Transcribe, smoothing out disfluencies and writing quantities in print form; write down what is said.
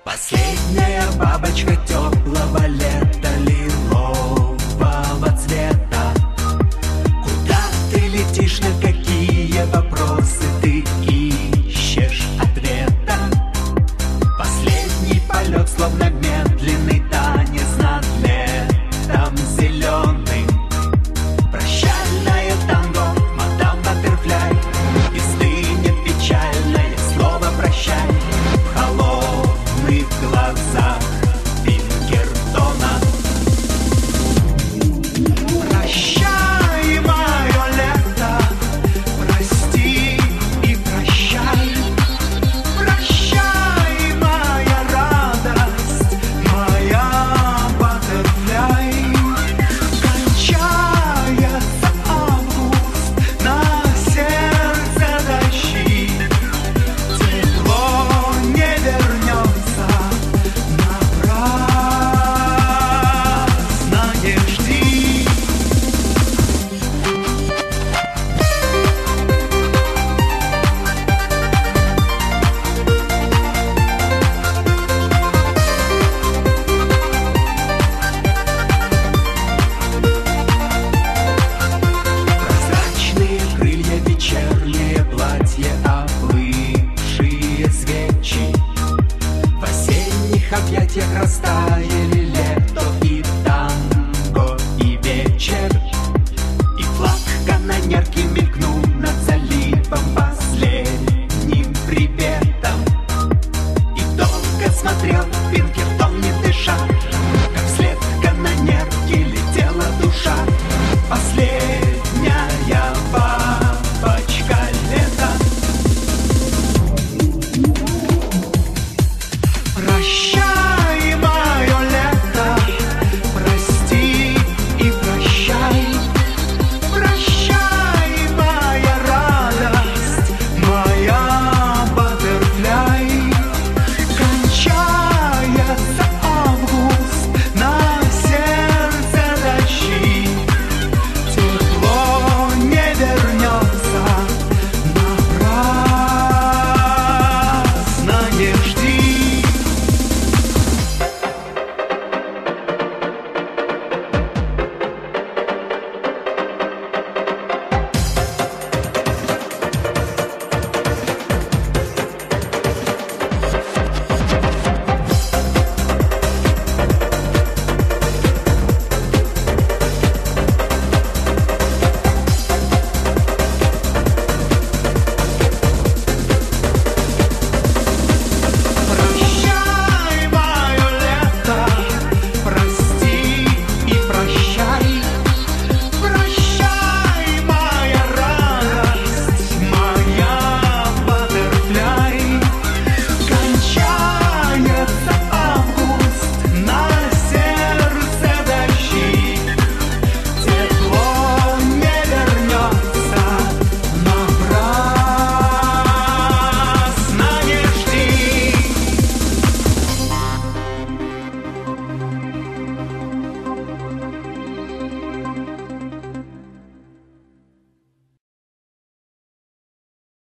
Последняя бабочка теплого лета, лилового цвета. Куда ты летишь, на какие вопросы ты ищешь ответа? Последний полет, словно медленный танец над летом зеленым. Прощальное танго, мадам Баттерфляй, и стынет печальное слово прощай в холодных глазах Пинкертона. Прощай, мое лето, прости и прощай. Прощай, моя радость, моя Баттерфляй. Кончается август, на сердце дожди. Тепло не вернется, напрасно не жди. Прозрачные крылья, вечернее платье, оплывшие свечи. В осенних объятиях растаяли лето и танго, и вечер. И флаг канонерки мелькнул над заливом последним приветом. И долго смотрел Пинкертон, не дыша, как вслед канонерки летела душа. Последняя бабочка лета. Прощай.